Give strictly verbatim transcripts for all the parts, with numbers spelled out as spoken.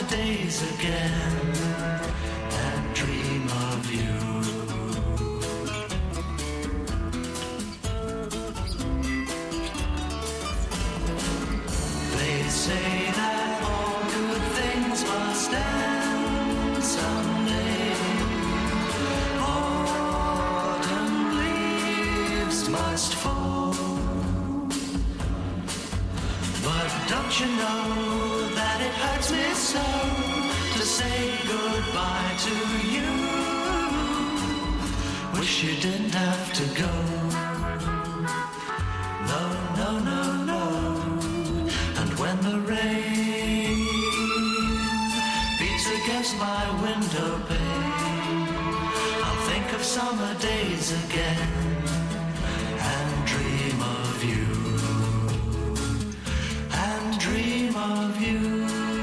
days again and dream of you. They say that all good things must end someday. Autumn leaves must fall. But don't you know that it hurts me so to say goodbye to you? Wish you didn't have to go. No, no, no, no. And when the rain beats against my window pane, I'll think of summer days again and dream of you. And dream of you.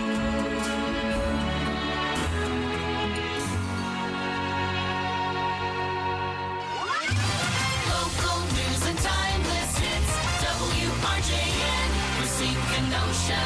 Local news and timeless hits. W R J N, Racine Kenosha.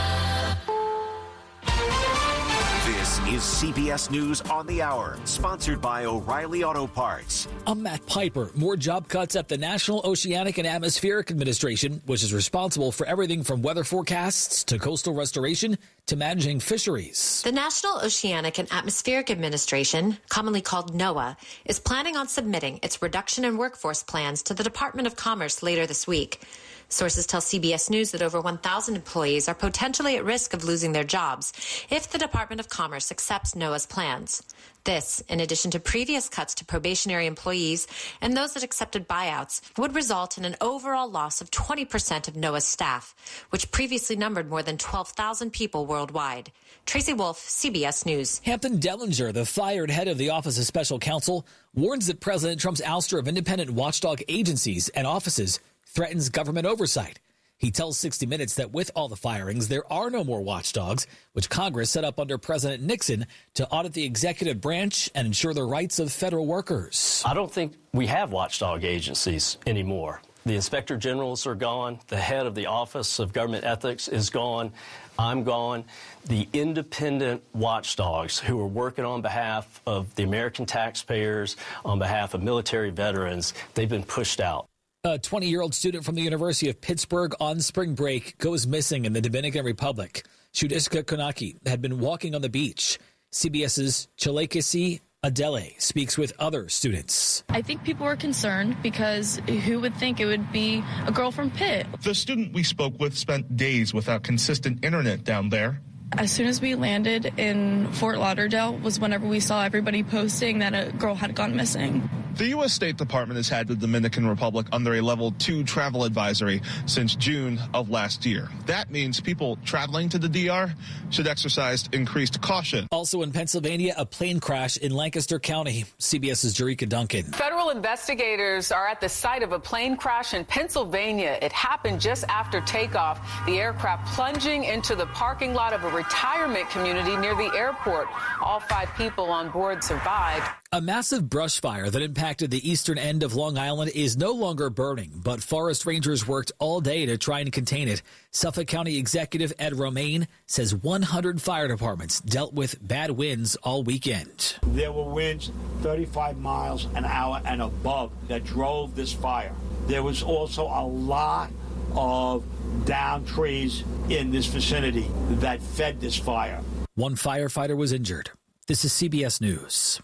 This is C B S News on the Hour, sponsored by O'Reilly Auto Parts. I'm Matt Piper. More job cuts at the National Oceanic and Atmospheric Administration, which is responsible for everything from weather forecasts to coastal restoration to managing fisheries. The National Oceanic and Atmospheric Administration, commonly called NOAA, is planning on submitting its reduction in workforce plans to the Department of Commerce later this week. Sources tell C B S News that over one thousand employees are potentially at risk of losing their jobs if the Department of Commerce accepts NOAA's plans. This, in addition to previous cuts to probationary employees and those that accepted buyouts, would result in an overall loss of twenty percent of NOAA's staff, which previously numbered more than twelve thousand people worldwide. Tracy Wolf, C B S News. Hampton Dellinger, the fired head of the Office of Special Counsel, warns that President Trump's ouster of independent watchdog agencies and offices threatens government oversight. He tells sixty minutes that with all the firings, there are no more watchdogs, which Congress set up under President Nixon to audit the executive branch and ensure the rights of federal workers. I don't think we have watchdog agencies anymore. The inspector generals are gone. The head of the Office of Government Ethics is gone. I'm gone. The independent watchdogs who are working on behalf of the American taxpayers, on behalf of military veterans, they've been pushed out. A twenty-year-old student from the University of Pittsburgh on spring break goes missing in the Dominican Republic. Shudiska Konaki had been walking on the beach. CBS's Chalekisi Adele speaks with other students. I think people were concerned because who would think it would be a girl from Pitt? The student we spoke with spent days without consistent internet down there. As soon as we landed in Fort Lauderdale was whenever we saw everybody posting that a girl had gone missing. The U S State Department has had the Dominican Republic under a level two travel advisory since June of last year. That means people traveling to the D R should exercise increased caution. Also in Pennsylvania, a plane crash in Lancaster County. CBS's Jerika Duncan. Federal investigators are at the site of a plane crash in Pennsylvania. It happened just after takeoff. The aircraft plunging into the parking lot of a retirement community near the airport. All five people on board survived. A massive brush fire that impacted the eastern end of Long Island is no longer burning, but forest rangers worked all day to try and contain it. Suffolk County Executive Ed Romaine says one hundred fire departments dealt with bad winds all weekend. There were winds thirty-five miles an hour and above that drove this fire. There was also a lot of downed trees in this vicinity that fed this fire. One firefighter was injured. This is C B S News.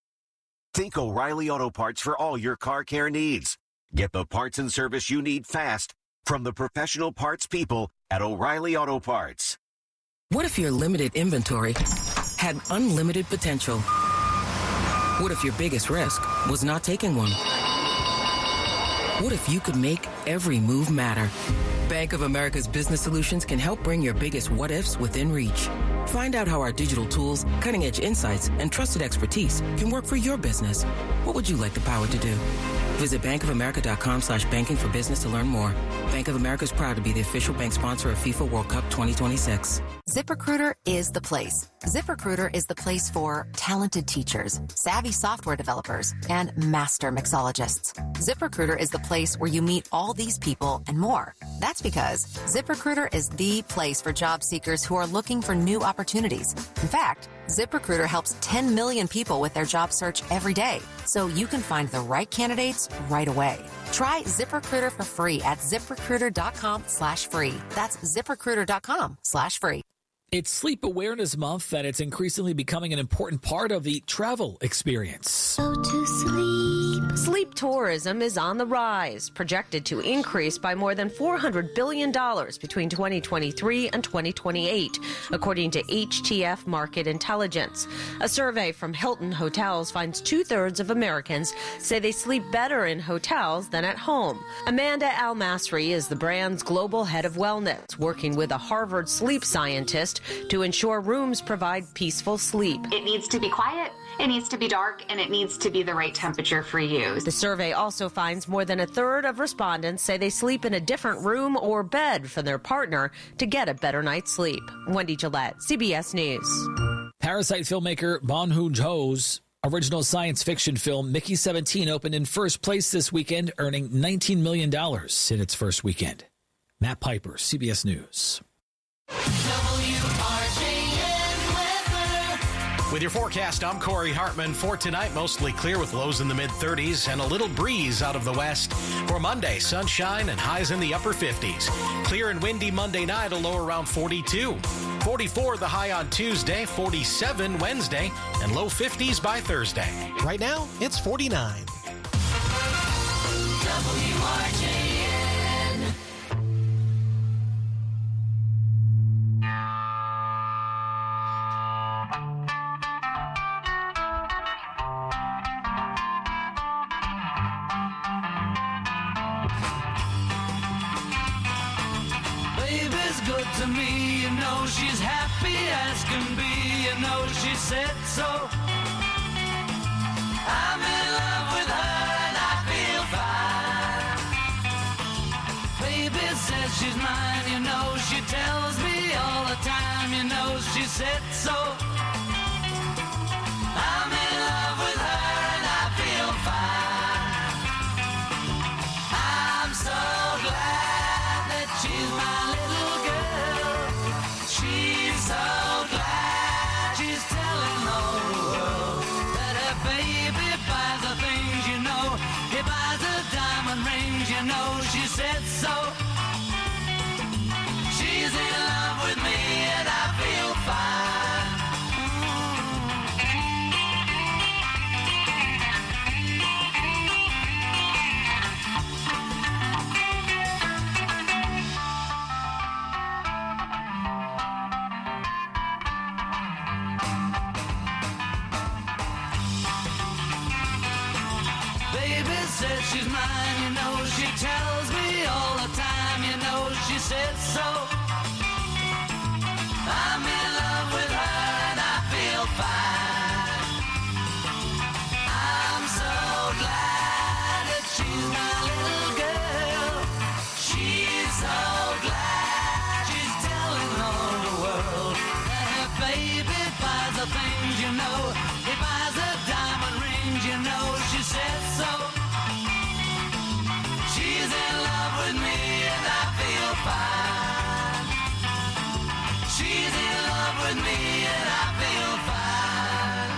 Think O'Reilly Auto Parts for all your car care needs. Get the parts and service you need fast from the professional parts people at O'Reilly Auto Parts. What if your limited inventory had unlimited potential? What if your biggest risk was not taking one? What if you could make every move matter? Bank of America's Business Solutions can help bring your biggest what-ifs within reach. Find out how our digital tools, cutting-edge insights, and trusted expertise can work for your business. What would you like the power to do? Visit bankofamerica.com slash banking for business to learn more. Bank of America is proud to be the official bank sponsor of FIFA World Cup twenty twenty-six. ZipRecruiter is the place. ZipRecruiter is the place for talented teachers, savvy software developers, and master mixologists. ZipRecruiter is the place where you meet all these people and more. That's because ZipRecruiter is the place for job seekers who are looking for new opportunities. In fact, ZipRecruiter helps ten million people with their job search every day, so you can find the right candidates right away. Try ZipRecruiter for free at ZipRecruiter.com slash free. That's ZipRecruiter.com slash free. It's Sleep Awareness Month, and it's increasingly becoming an important part of the travel experience. Go to sleep. Sleep tourism is on the rise, projected to increase by more than four hundred billion dollars between twenty twenty-three and twenty twenty-eight, according to H T F Market Intelligence. A survey from Hilton Hotels finds two-thirds of Americans say they sleep better in hotels than at home. Amanda Al-Masri is the brand's global head of wellness, working with a Harvard sleep scientist to ensure rooms provide peaceful sleep. It needs to be quiet, it needs to be dark, and it needs to be the right temperature for you. The survey also finds more than a third of respondents say they sleep in a different room or bed from their partner to get a better night's sleep. Wendy Gillette, C B S News. Parasite filmmaker Bong Joon-ho's original science fiction film Mickey seventeen opened in first place this weekend, earning nineteen million dollars in its first weekend. Matt Piper, C B S News. With your forecast, I'm Corey Hartman. For tonight, mostly clear with lows in the mid-thirties and a little breeze out of the west. For Monday, sunshine and highs in the upper fifties. Clear and windy Monday night, a low around forty-two. forty-four the high on Tuesday, forty-seven Wednesday, and low fifties by Thursday. Right now, it's forty-nine. W R J N. Baby's good to me, you know she's happy as can be, you know she said so. I'm in love with her and I feel fine. Baby says she's mine, you know she tells me all the time, you know she said so. I'm in love with her and I feel fine. I'm so glad that she's my little girl. She's so glad she's telling all the world that her baby buys the things, you know. He buys her diamond rings, you know. She said so. She's in love with me and I feel fine. Baby says she's mine, you know, she tells me all the time, you know, she said so. I'm in love with her and I feel fine. I'm so glad that she's my little girl. She's so glad she's telling all the world that her baby buys the things, you know. He buys her diamond rings, you know, she said so. She's in love with me and I feel fine. She's in love with me and I feel fine.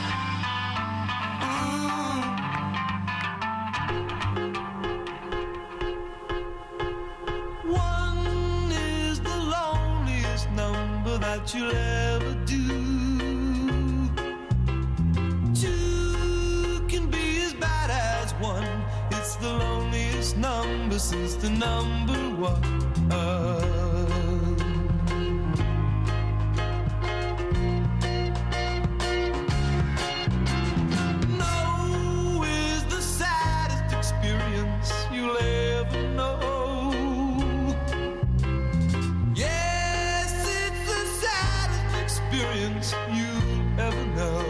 Mm. One is the loneliest number that you'll ever do. Two can be as bad as one. It's the loneliest number since the number one. No is the saddest experience you'll ever know. Yes, it's the saddest experience you'll ever know.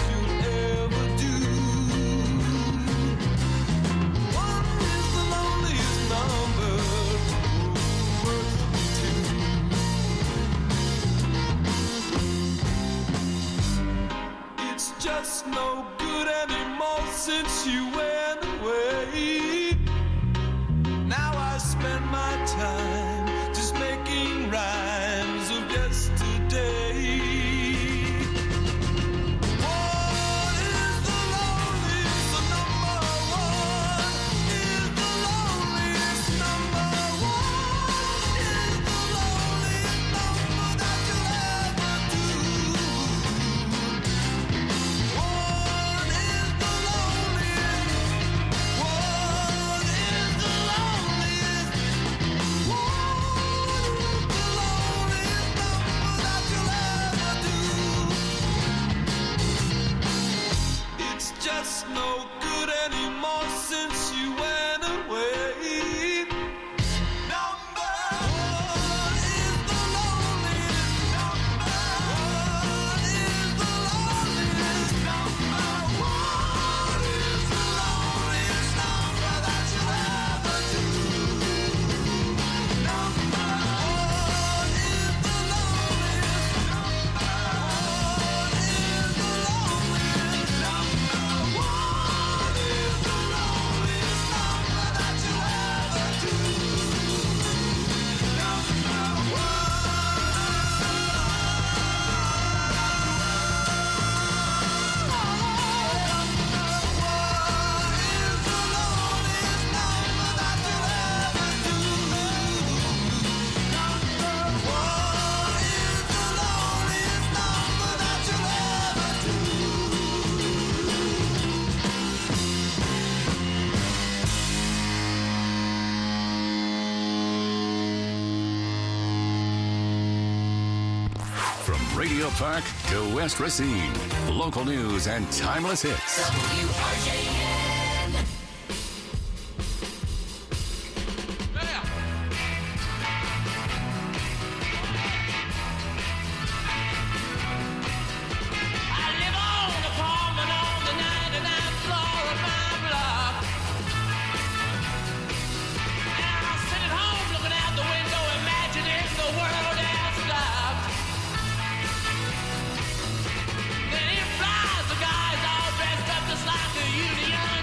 Lonely just no good anymore since you went away. Now I spend my time just making rhymes of yesterday. What is the loneliest number one? Is the loneliest number one? Is the loneliest number that you'll ever do? One is the loneliest. One is the loneliest. One is the loneliest number that you'll ever do. It's just no good anymore since you went away. Number one is the loneliest. Number one is the loneliest. Number one is the loneliest number that you'll ever do. Number one is the loneliest. Number one is the loneliest. Number one is the loneliest number that you'll ever do. Number one. From Radio Park to West Racine, local news and timeless hits. W R J N. I live on the apartment on the ninety-ninth floor of my block. And I sit at home looking out the window, imagining the world has stopped. Then he flies, the guy's all dressed up just like a Union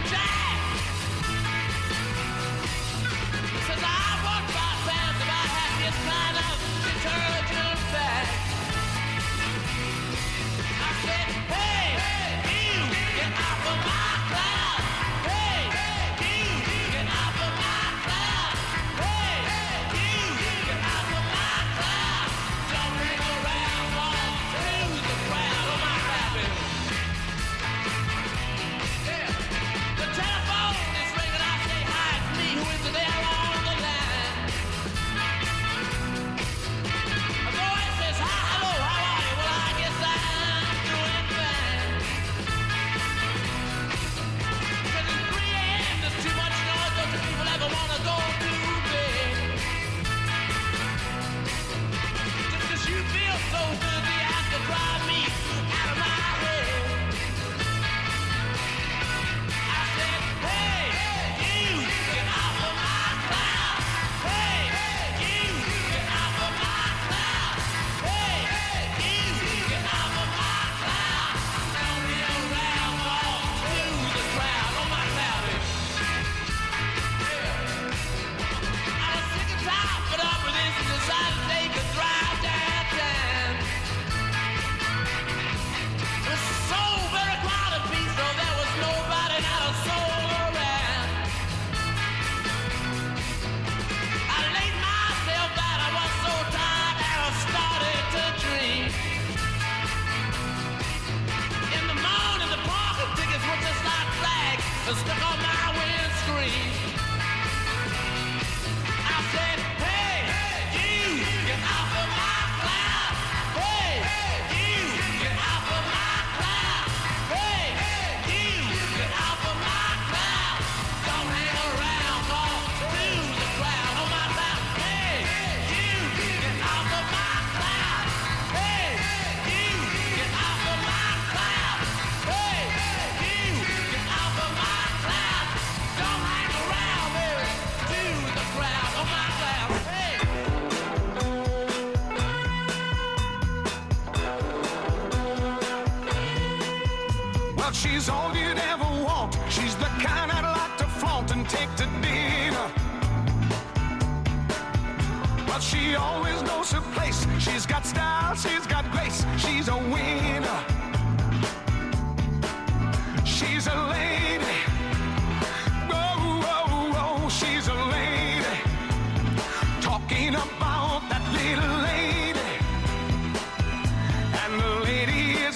she's all you'd ever want. She's the kind I'd like to flaunt and take to dinner. But she always knows her place. She's got style, she's got grace. She's a winner. She's a lady. Whoa, whoa, whoa, she's a lady. Talking about that little lady. And the lady is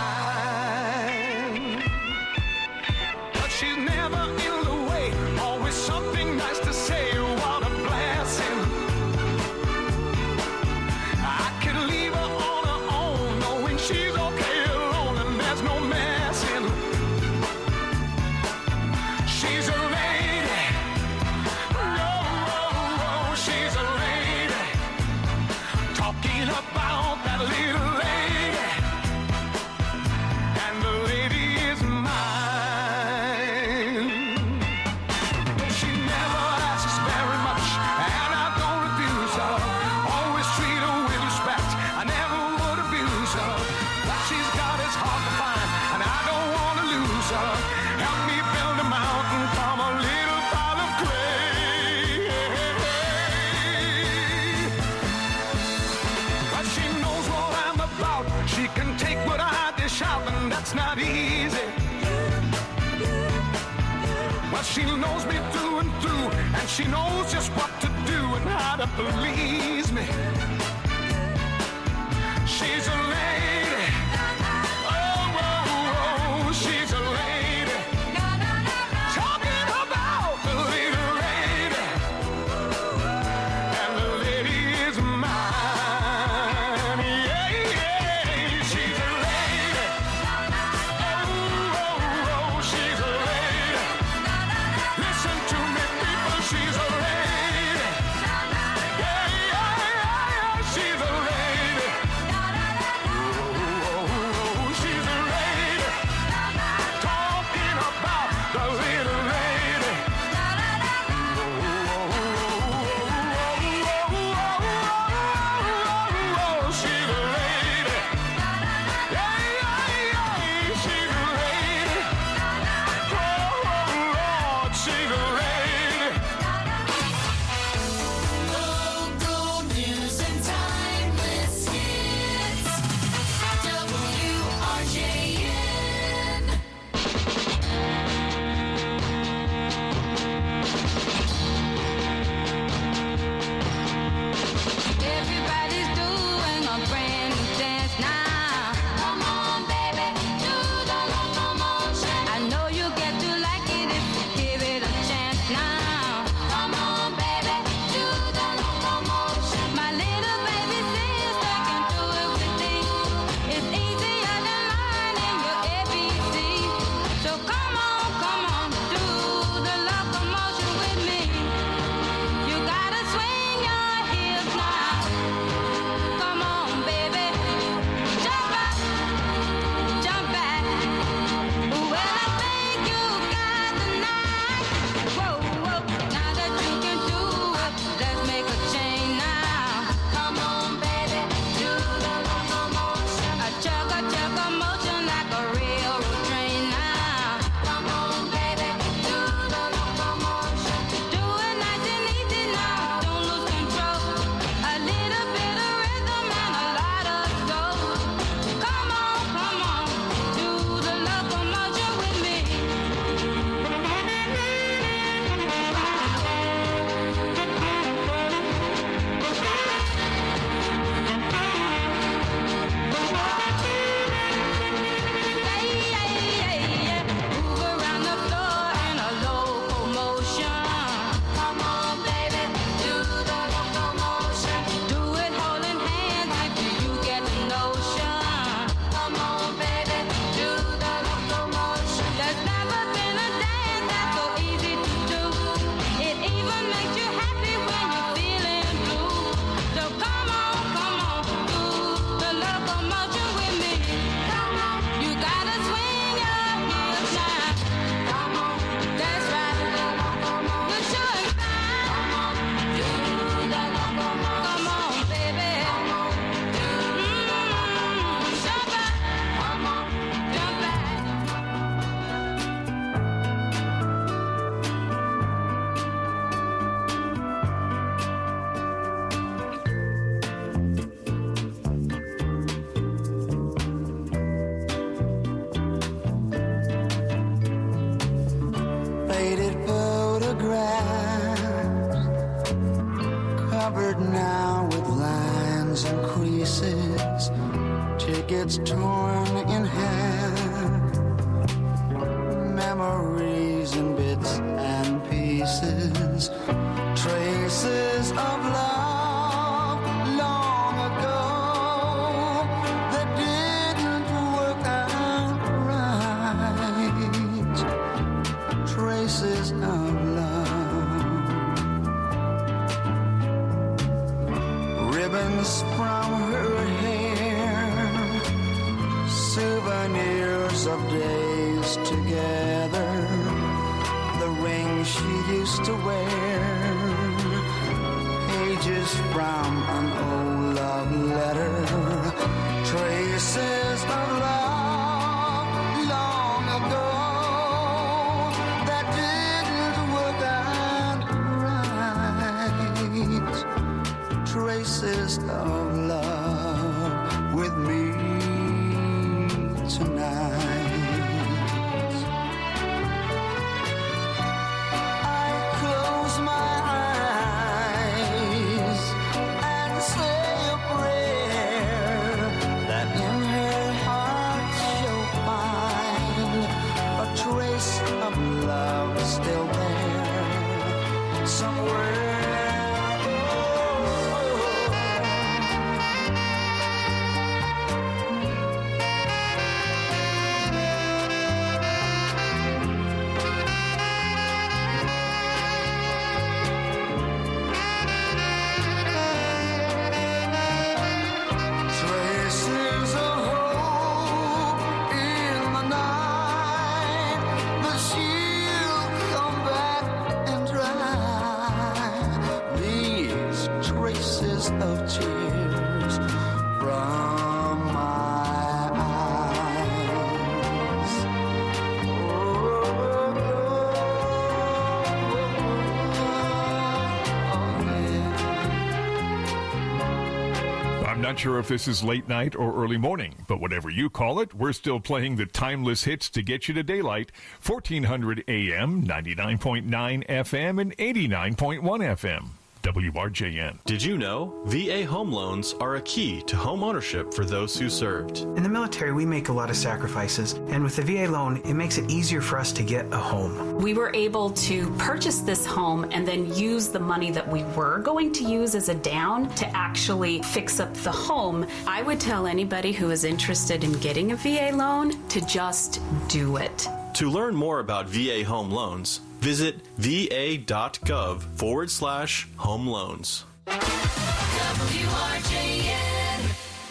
mine. But she's never in the way. Always something nice to say. What a blessing. I could leave her on her own, knowing she's okay alone and there's no messing. She's a lady. Whoa, whoa, whoa, she's a lady. Talking about that little lady. And the lady is mine. She never asks very much, and I don't refuse her. Always treat her with respect. I never would abuse her. What she's got is hard to find, and I don't want to lose her. Help me build a mountain from a little pile of clay. But she knows what I'm about. She can take what I dish out, and that's not easy. But she knows me through and through, and she knows just what to do and how to please me. She's a lady. Oh, oh, oh, she's a lady. Talking about the little lady. And the lady is mine. Yeah, yeah, she's a lady. Oh, oh, oh, she's a lady. Listen to me, people, she's a lady. Yeah, yeah, yeah, yeah, she's a lady. covered now with lines and creases, tickets torn in half, memories in bits and pieces, traces of love long ago that didn't work out right, traces of ribbons from her hair, souvenirs of days together, the ring she used to wear, pages from an old love letter, traces of love long ago that didn't work out right, traces of love with me tonight. I close my eyes and say a prayer that in her heart she'll find a trace of love still there somewhere. Of tears from my eyes. I'm not sure if this is late night or early morning, but whatever you call it, we're still playing the timeless hits to get you to daylight. fourteen hundred A M, ninety-nine point nine F M, and eighty-nine point one F M. W R J N. Did you know V A home loans are a key to home ownership for those who served? In the military, we make a lot of sacrifices, and with the V A loan, it makes it easier for us to get a home. We were able to purchase this home and then use the money that we were going to use as a down to actually fix up the home. I would tell anybody who is interested in getting a V A loan to just do it. To learn more about V A home loans, visit va.gov forward slash home loans. W R J N.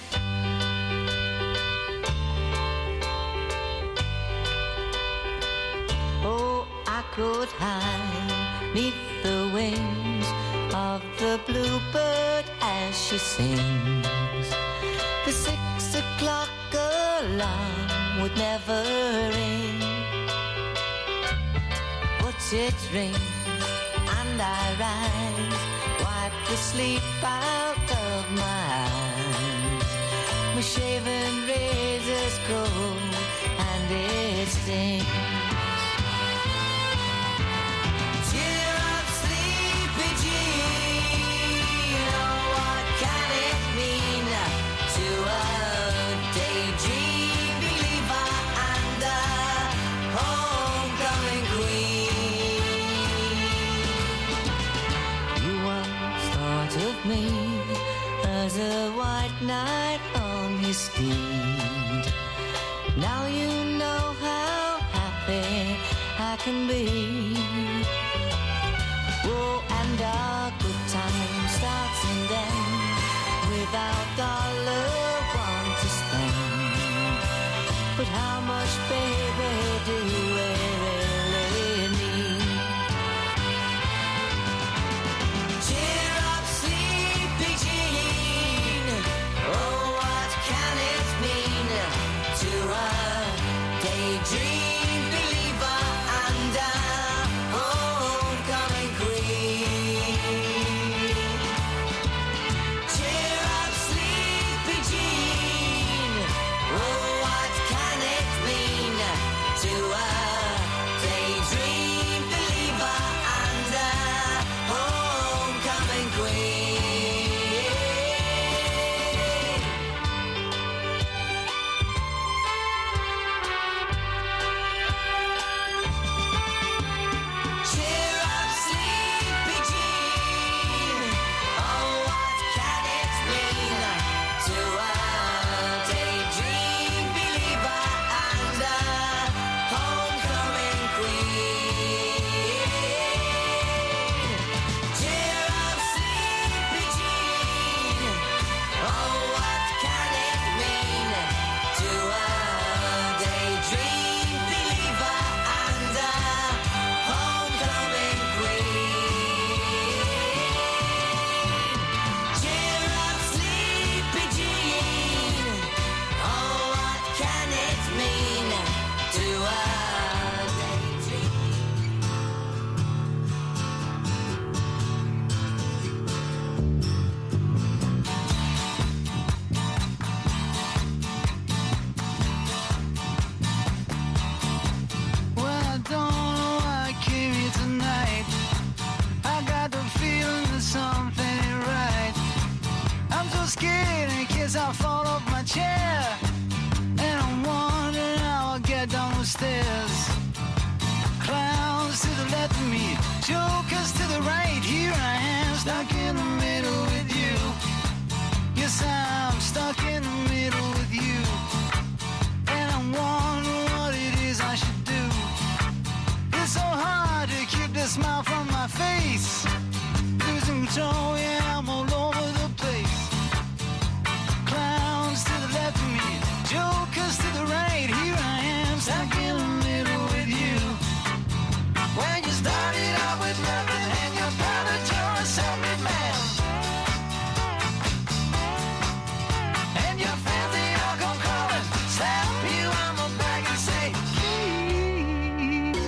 Oh, I could hide neath the wings of the bluebird as she sings. The six o'clock alarm would never ring. It rings and I rise, wipe the sleep out of my eyes. My shaven razor's cold and it stings. Cheer up, sleepy Jean. Oh, what can it mean to a daydream believer and a homecoming queen? Of me as a white knight on his steed. Now you know how happy I can be. Oh, and our good time starts and ends without dollar one to spend. But how much, baby, do we really need? Dream believer and a homecoming queen. Cheer up, sleepy Jean. Oh, what can it mean to a daydream believer and a homecoming queen? case I fall off my chair. And I'm wondering how I'll get down the stairs. Clowns to the left of me, jokers to the right. Here I am, stuck in the middle with you. Yes, I'm stuck in the middle with you. And I'm wondering what it is I should do. It's so hard to keep the smile from my face. Losing control, yeah, I'm all over the place. Clowns to the left of me, jokers to the right. Here I am, stuck in the middle with you. When you started out with nothing and you're proud that you're a self-made man. And your fans, they all come calling, slap you on the back and say, please,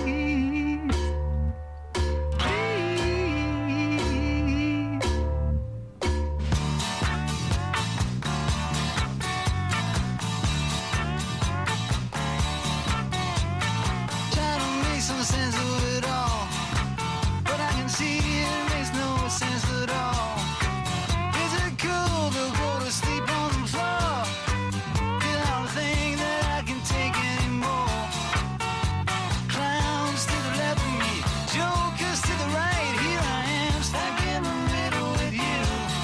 please. Try to make some sense of it all, but I can see it makes no sense at all. Is it cool to go to sleep on the floor? You don't think that I can take anymore. Clowns to the left of me, jokers to the right. Here I am, stuck in the middle with you.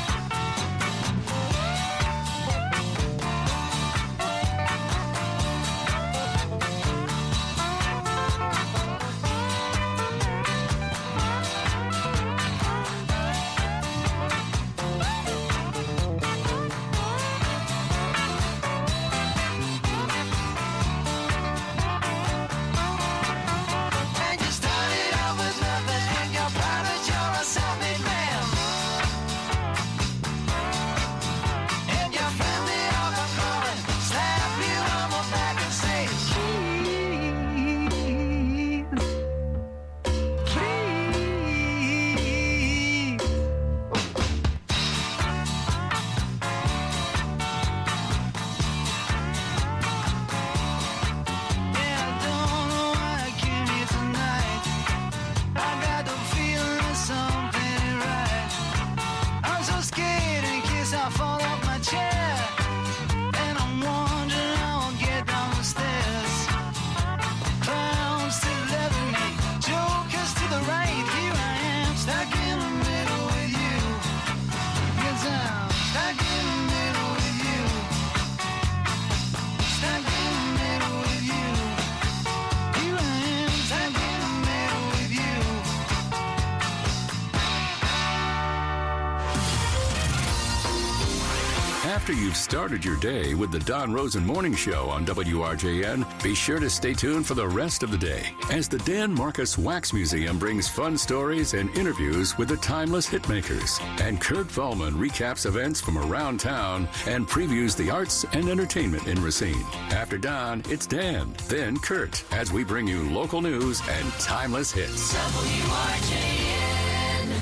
And you started out with nothing and you're proud that you're a self-made man. And your family all come calling, slap you on the back and say, please, please. Yeah, I don't know why I came here tonight. I got the feeling that something ain't right. I'm so scared in case I fall off my chair. And I'm wondering how I'll get down the stairs. Clowns to the left of me, jokers to the right. Here I am, stuck in the middle with you. Yes, I'm stuck in the middle with you. Stuck in the middle with you. Here I am, stuck in the middle with you. After you've started your day with the Don Rosen Morning Show on W R J N, be sure to stay tuned for the rest of the day as the Dan Marcus Wax Museum brings fun stories and interviews with the timeless hitmakers. And Kurt Vollman recaps events from around town and previews the arts and entertainment in Racine. After Don, it's Dan, then Kurt, as we bring you local news and timeless hits. W R J N.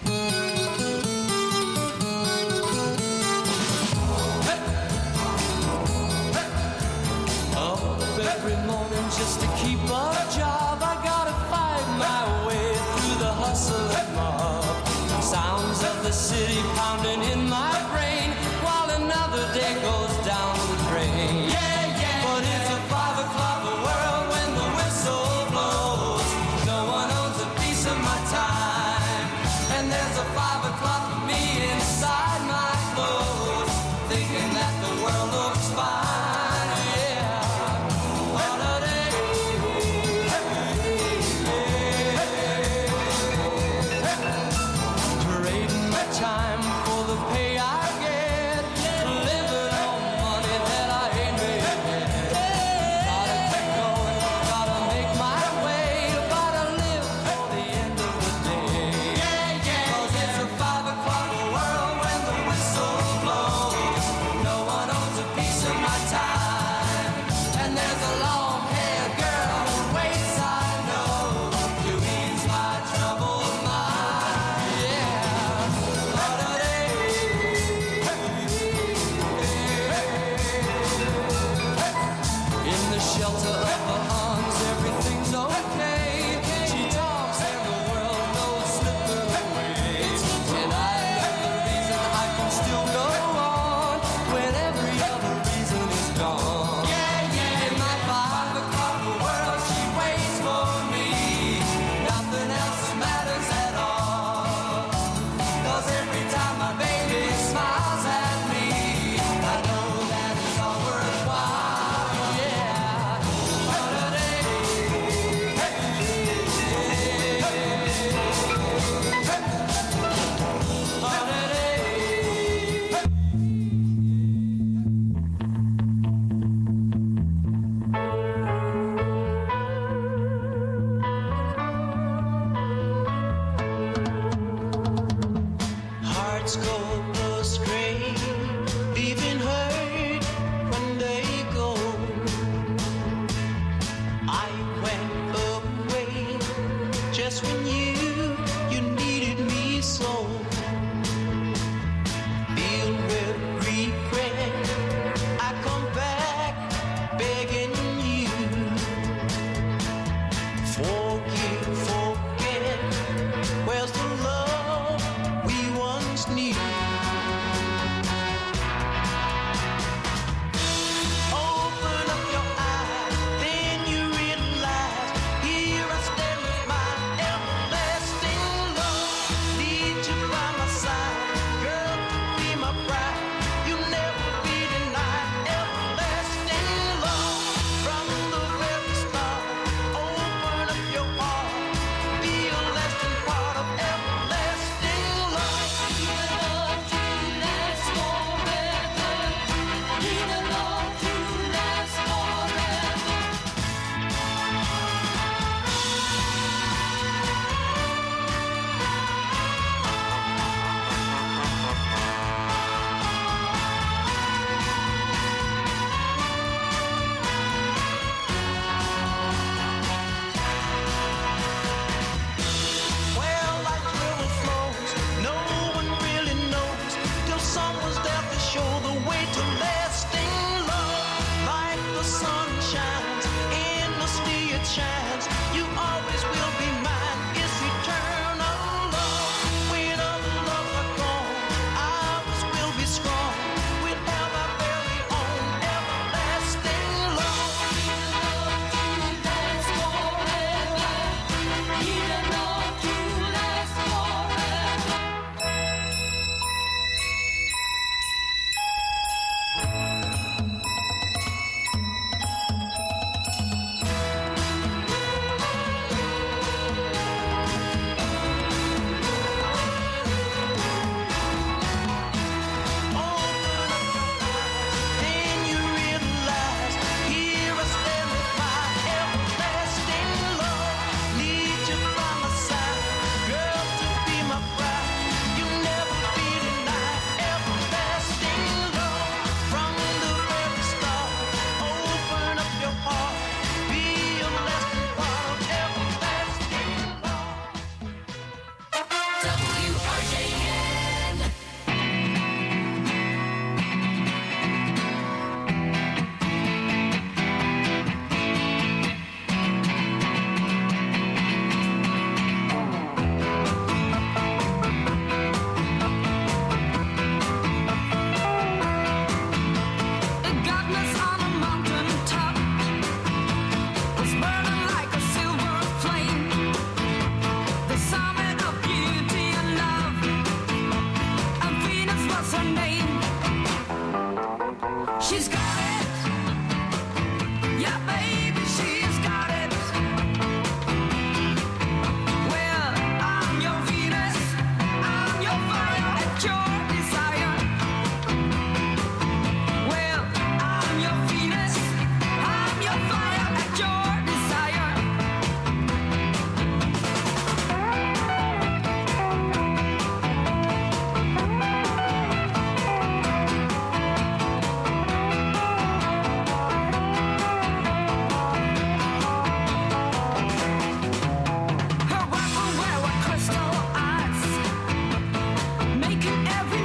Up every morning just to keep a job. I gotta fight my way through the hustle and mob. Sounds of the city pounding in my brain while another day goes down the drain. Yeah, yeah. But it's a five o'clock world when the whistle blows. No one owns a piece of my time. And there's a five o'clock for me inside my clothes, thinking that the world looks fine. Time for the pay I get, living on money that I ain't made yet. Gotta keep going, gotta make my way, gotta live for the end of the day. 'Cause it's a hearts go astray, leaving hurt when they go. I went away just when you, you needed me so. Filled with regret, I come back begging you. Forgive, forget, where's the love we once knew? Open up your eyes, then you realize, here I stand with my everlasting love. Need you by my side, girl, be my bride. You never be denied everlasting love. From the very start, open up your heart, be a lasting part of everlasting love. Need a love to last forever. Need a love to last forever. Well, like river flows, no one really knows till someone's there to show the way to lasting love. Like the sun shines, endlessly it shines. You always will be mine. It's eternal love. When other loves are gone, ours will be strong. We'll have our very own everlasting love. Last forever. Need a love to last forever. Then you realize, here I stand with my everlasting love. Need you by my side, girl, to be my bride. You never be denied everlasting love. From the very start, open up your heart, be a lasting part of everlasting love. W R J N. Godness on a mountain top was burning like a silver flame. The summit of beauty and love, and Venus was her name. She's got it, yeah, baby, she's got it. Well, I'm your Venus, I'm your fire at your desire. Well, I'm your Venus, I'm your fire at your desire. Her weapon were crystal eyes, making every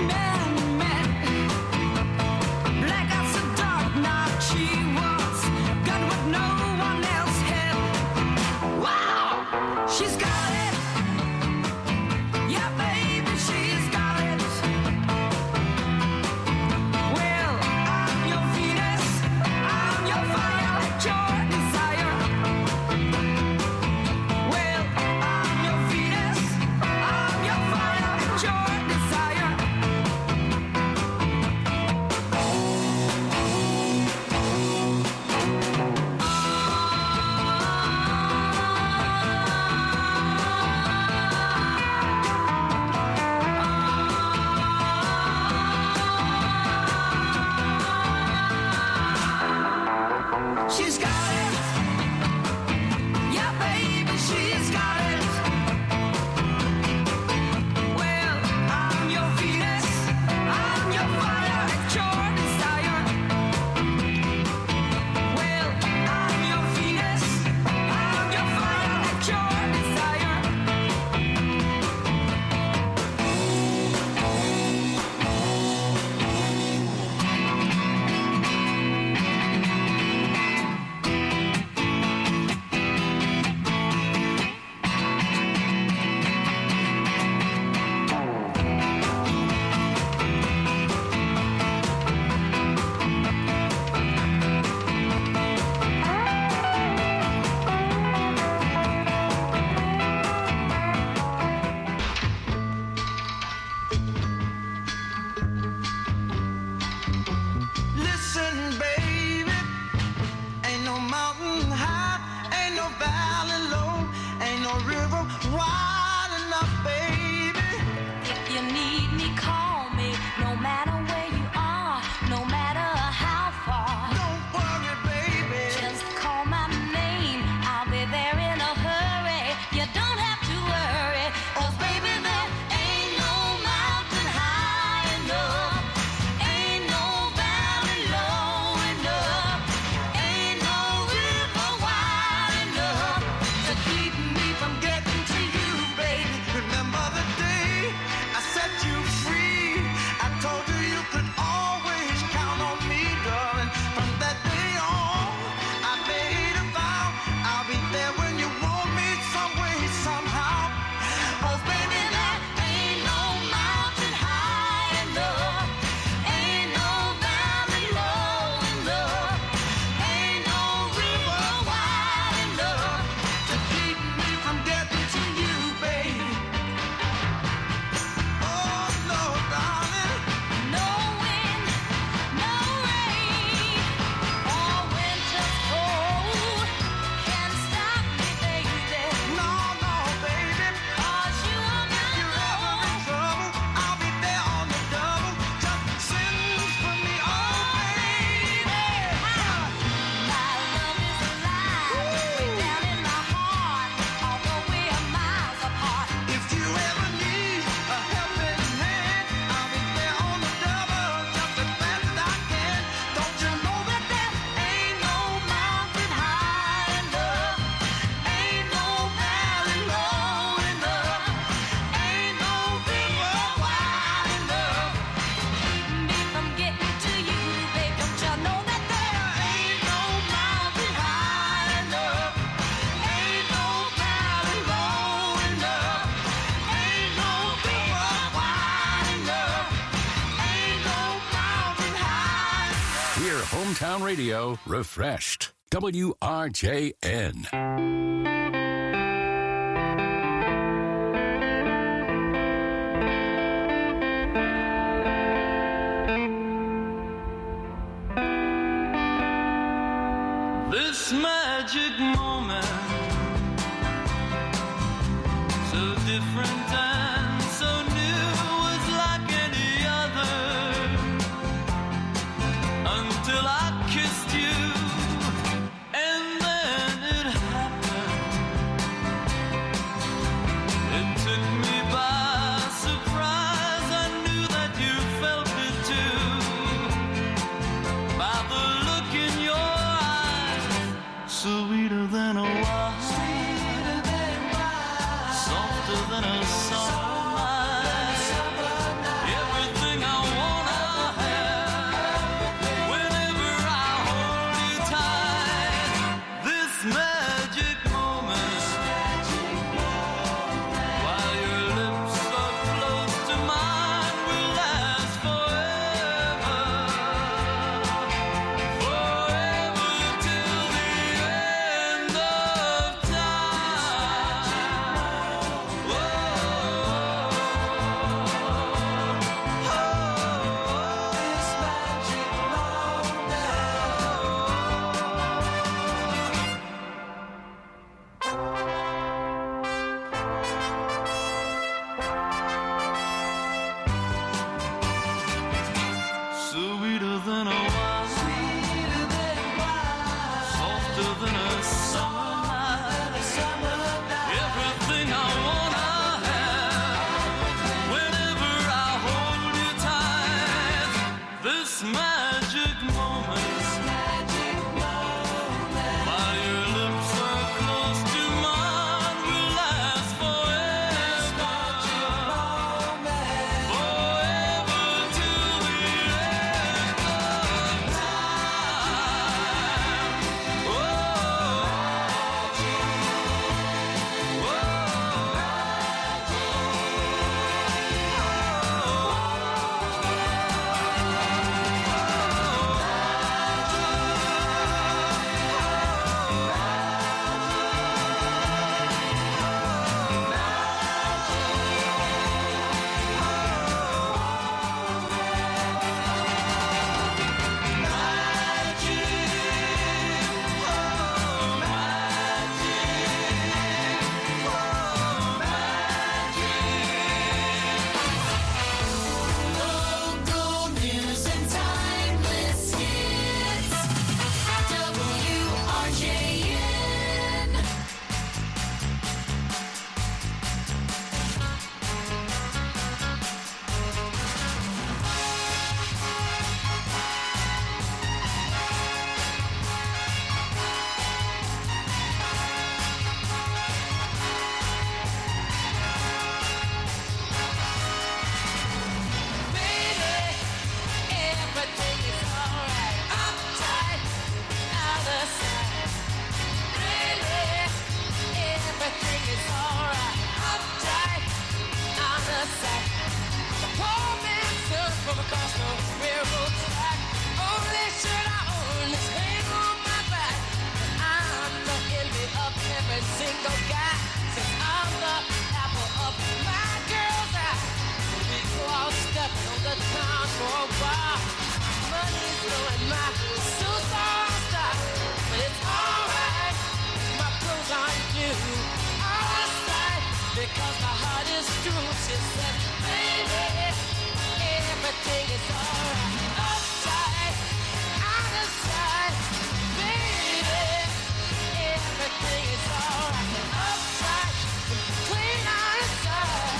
Hometown Radio refreshed. W R J N. This magic moment, so different and so new, was like any other, until I kissed you, and then it happened. It took me by surprise. I knew that you felt it too, by the look in your sweeter than a wine, sweeter than wine, softer than a summer night. Everything I wanna have, whenever I hold you tight. This magic moment, while your lips are close to mine, will last forever, forever till the end of time. This magic sweeter than a wine, sweeter than wine, softer than a summer night. Everything I wanna have, whenever I hold you tight. This magic moment, while your lips are close to mine, will last forever, forever till the end of time. Oh, local news and timeless hits. W R J N. Everything is alright. Uptight, out of sight. Really, everything is alright. Uptight, out of sight. The poor man stood from across the railroad track. Only shirt I own is hanging on my back. I'm the envy of every single guy. Since I'm the apple of my girl's eye. We go out stepping on the town for a while. Money's blowing my suits all stock, but it's alright. My clothes aren't due. Alright, because my heart is true. She said, baby, everything is alright. Uptight, out of sight. Baby, everything is alright. Uptight, clean out of sight.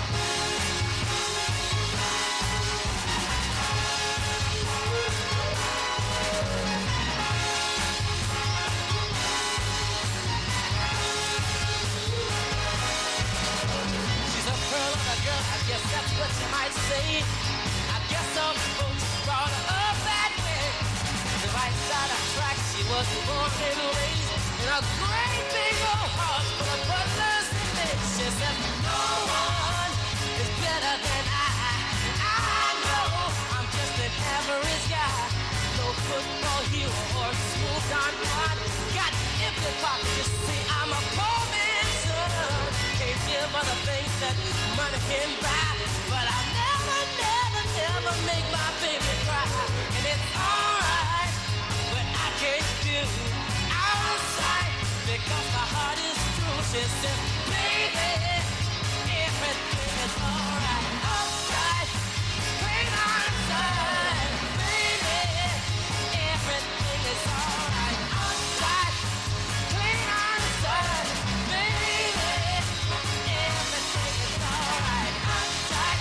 She's a pearl of a girl, I guess that's what you might say. I guess some folks brought her up that way. The right side of track, she was born and raised in a great big old house full of butlers and maids. She said, no one is better than I. I know I'm just an average guy. No football hero or a school gone bad. Got empty pockets, you see, I'm a poor man's son. Can't give other things that money can buy, but I'll never, never, never make my baby cry. And it's alright, but I can't do outside because my heart is true. She says, baby, everything is alright. Outside, clean outside, baby, everything is alright. Outside, clean outside, baby, everything is alright. Outside,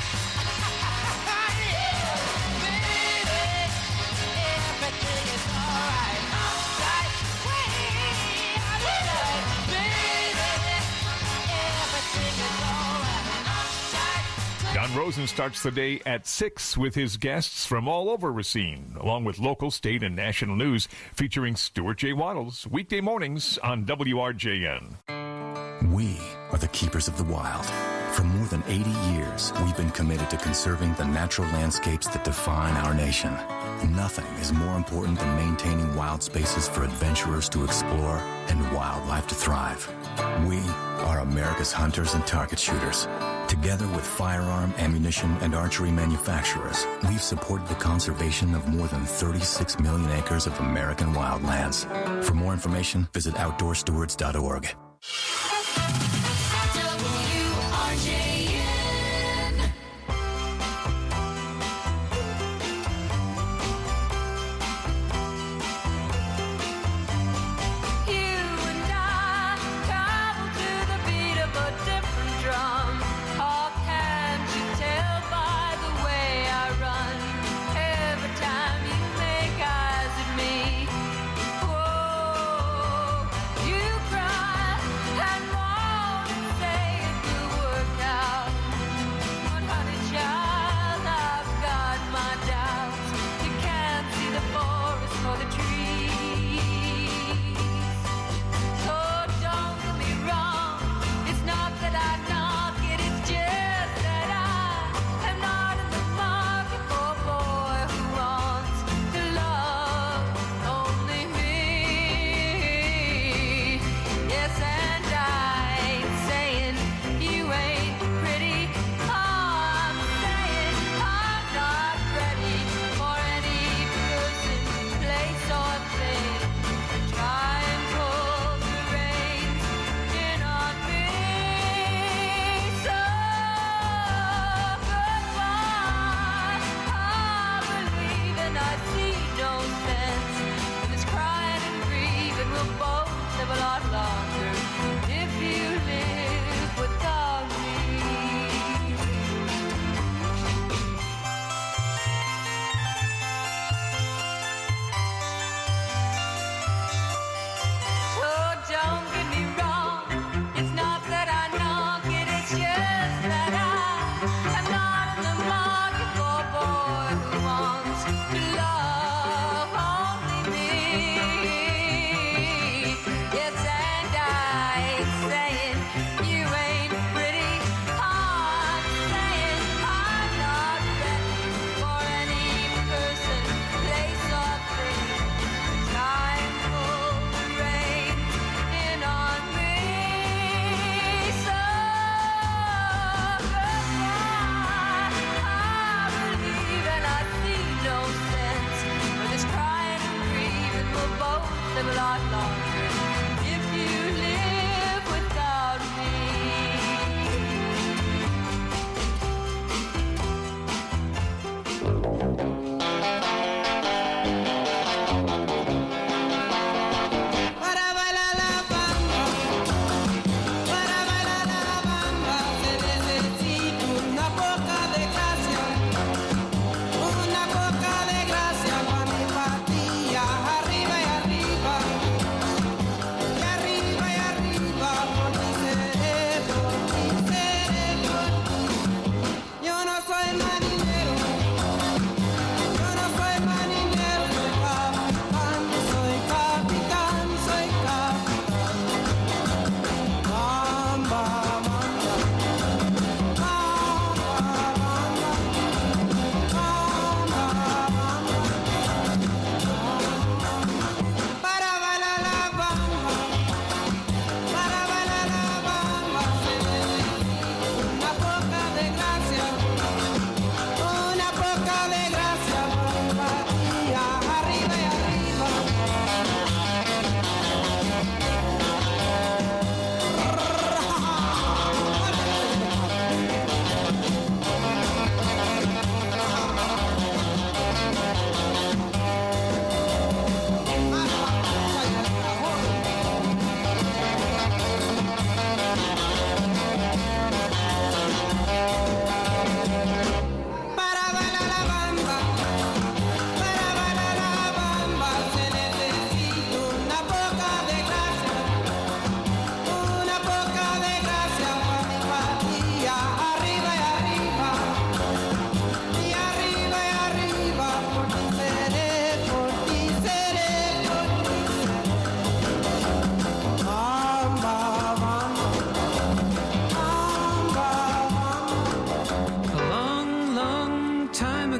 yeah, baby, everything is alright. Outside, way outside, baby, everything is alright. Outside. Don Rosen starts the day at six with his guests from all over Racine, along with local, state, and national news featuring Stuart J. Waddles, weekday mornings on W R J N. We are the keepers of the wild. For more than eighty years, we've been committed to conserving the natural landscapes that define our nation. Nothing is more important than maintaining wild spaces for adventurers to explore and wildlife to thrive. We are America's hunters and target shooters. Together with firearm, ammunition, and archery manufacturers, we've supported the conservation of more than thirty-six million acres of American wildlands. For more information, visit outdoor stewards dot org. W R J N. You and I travel to the beat of a different drum. Oh, can't you tell by the way I run? Every time you make eyes at me, whoa, you cry and moan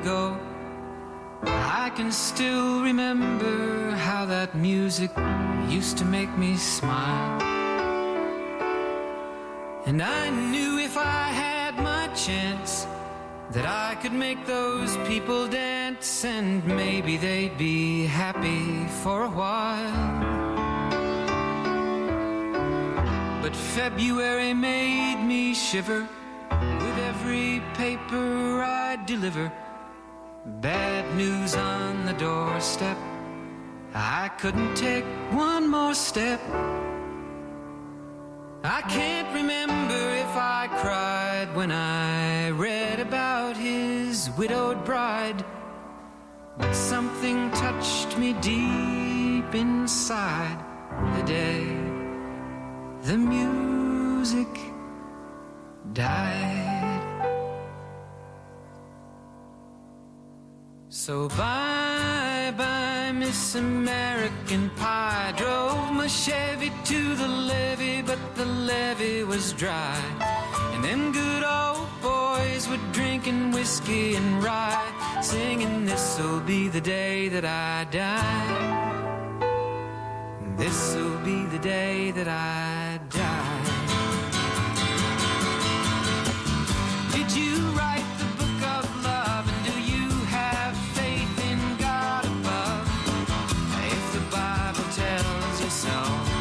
ago. I can still remember how that music used to make me smile. And I knew if I had my chance that I could make those people dance, and maybe they'd be happy for a while. But February made me shiver with every paper I deliver. Bad news on the doorstep. I couldn't take one more step. I can't remember if I cried when I read about his widowed bride, but something touched me deep inside the day the music died. So bye-bye, Miss American Pie. Drove my Chevy to the levee, but the levee was dry. And them good old boys were drinking whiskey and rye, singing, this'll be the day that I die. This'll be the day that I die. Did you write the book of love, and do you have faith in God above? If the Bible tells you so.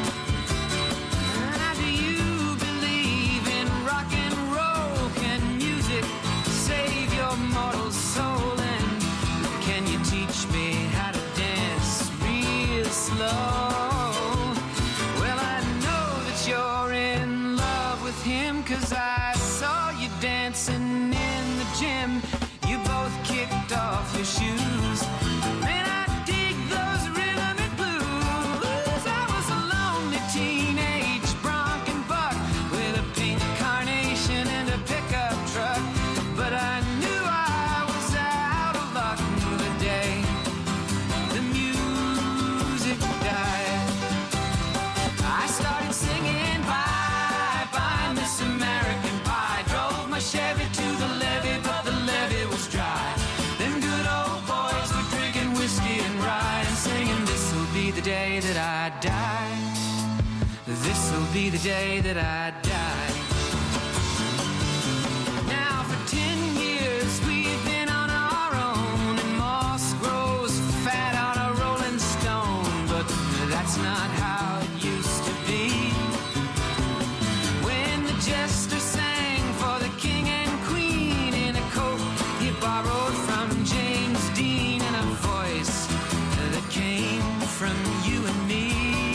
Ah, do you believe in rock and roll? Can music save your mortal soul? And can you teach me how to dance real slow? Well, I know that you're in love with him, 'cause I saw you dancing in the gym. You both kicked off your shoes. Man, I dig those rhythm and blues. I was a lonely teenage bronc and buck with a pink carnation and a pickup truck, but I knew I was out of luck the day the music died. I started singing bye bye Miss American Pie. Drove my Chevy to the levee, but the levee was dry. Them good old boys were drinking whiskey and rye and singing, this'll be the day that I die. This'll be the day that I die. Now for ten years we've been on our own, and moss grows fat on a rolling stone, but that's not how it used to be. When the jester sang for the king and queen in a coat he borrowed from James Dean, and a voice that came from you and me.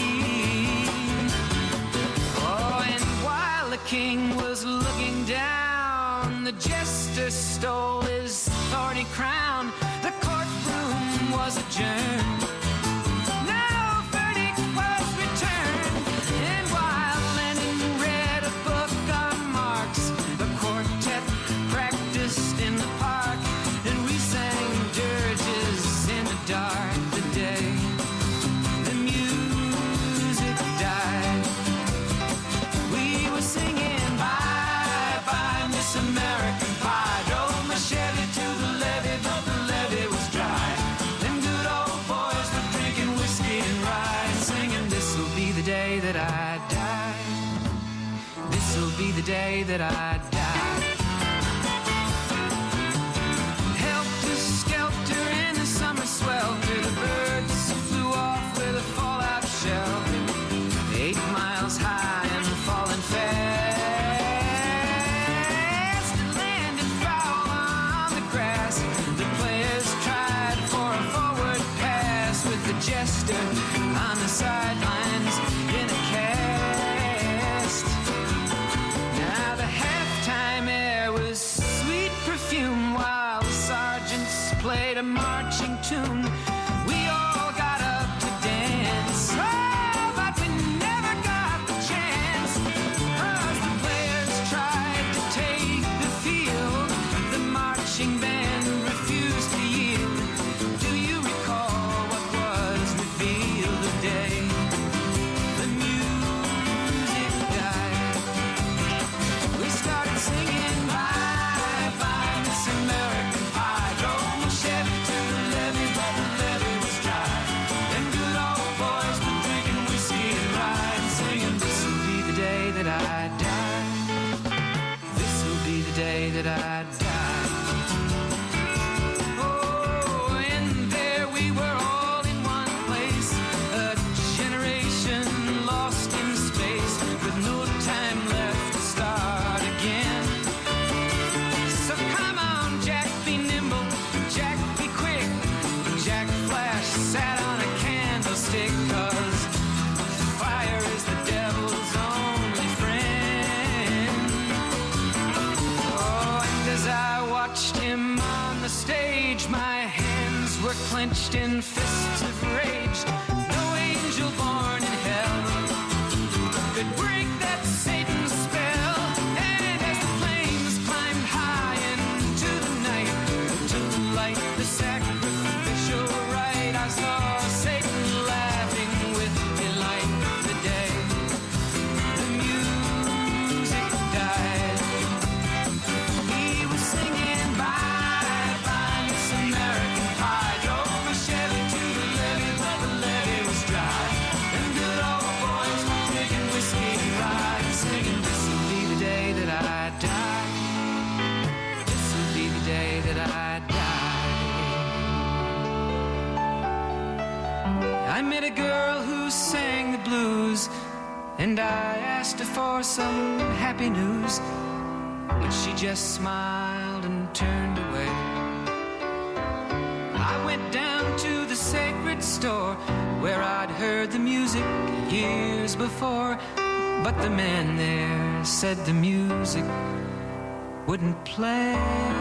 Oh, and while the king was looking down, the jester stole his thorny crown. The courtroom was adjourned. No verdict was returned. And while Lennon read a book on Marx, the quartet practiced in the park, and we sang dirges in the dark the day the music died. We were singing bye bye Miss American Pie. Drove my Chevy to the levee, but the levee was dry. Them good old boys were drinking whiskey and rye and singing, this'll be the day that I die. This'll be the day that I die. Helter skelter in the summer swelter, the birds flew off with a fallout shelter. Eight miles high and falling fast, and landed foul on the grass. The players tried for a forward pass with the jester on the sidelines in a cast. Now the halftime air was sweet perfume while the sergeants played a marching tune. We all got up to dance, oh, but we never got the chance, 'cause the players tried to take the field. The marching band refused to yield. Do you recall what was revealed the day the music died? We started singing bye bye Miss American Pie. Drove my cage, my hands were clenched in fists of rage. No angel born in hell could break that Satan's spell. And as the flames climbed high into the night to light the sacrificial rite, I saw Satan laughing with delight. The day the music died, he was singing bye bye Miss American Pie. Drove my Chevy to the levee, but the levee was dry. Them good old boys were drinking whiskey rye and singing, this'll be the day that I die. This'll be the day that I die. I met a girl who sang the blues, and I asked her for some happy news, but she just smiled and turned away. I went down to the sacred store where I'd heard the music years before, but the man there said the music wouldn't play.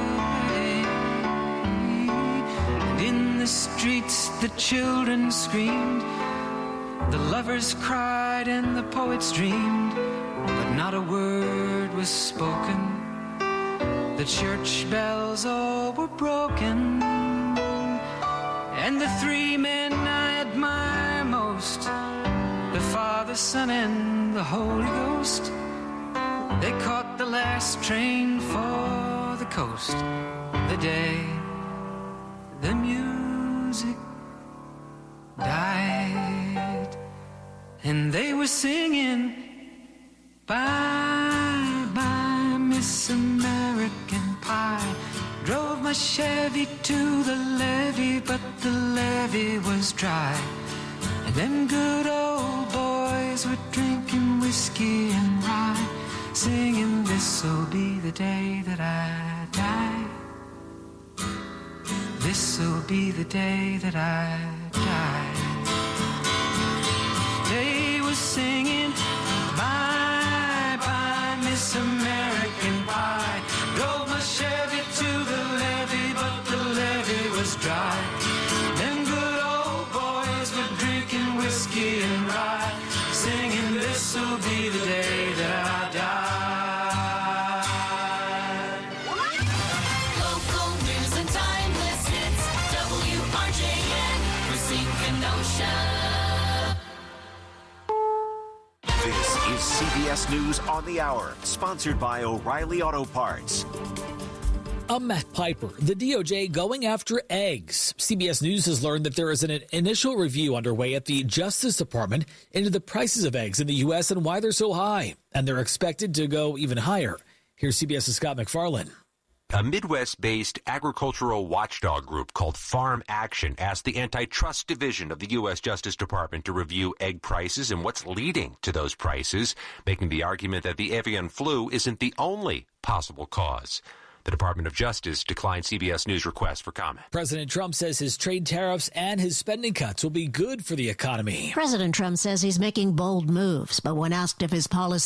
And in the streets the children screamed, the lovers cried and the poets dreamed, but not a word was spoken. The church bells all were broken, and the three men I admire most, the Father, Son, and the Holy Ghost, they caught the last train for the coast. The day the music died, and they were singing bye bye Miss American Pie. Drove my Chevy to the levee, but the levee was dry. And them good old boys were drinking whiskey and rye, singing, this'll be the day that I die. This'll be the day that I die. They were singing bye bye Miss American Pie. Drove my Chevy to the levee, but the levee was dry. Them good old boys were drinking whiskey and rye, singing, this'll be the day that I die. Local news and timeless hits. W R J N, Racine, Kenosha. This is C B S News on the Hour, sponsored by O'Reilly Auto Parts. I'm Matt Piper. The D O J going after eggs. C B S News has learned that there is an initial review underway at the Justice Department into the prices of eggs in the U S and why they're so high. And they're expected to go even higher. Here's CBS's Scott McFarland. A Midwest-based agricultural watchdog group called Farm Action asked the Antitrust Division of the U S Justice Department to review egg prices and what's leading to those prices, making the argument that the avian flu isn't the only possible cause. The Department of Justice declined C B S News' request for comment. President Trump says his trade tariffs and his spending cuts will be good for the economy. President Trump says he's making bold moves, but when asked if his policy